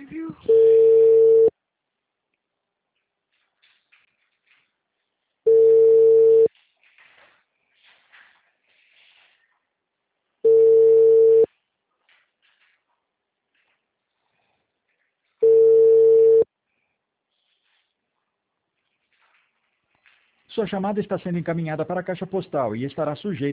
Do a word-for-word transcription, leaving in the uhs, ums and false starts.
viu? Sua chamada está sendo encaminhada para a caixa postal e estará sujeita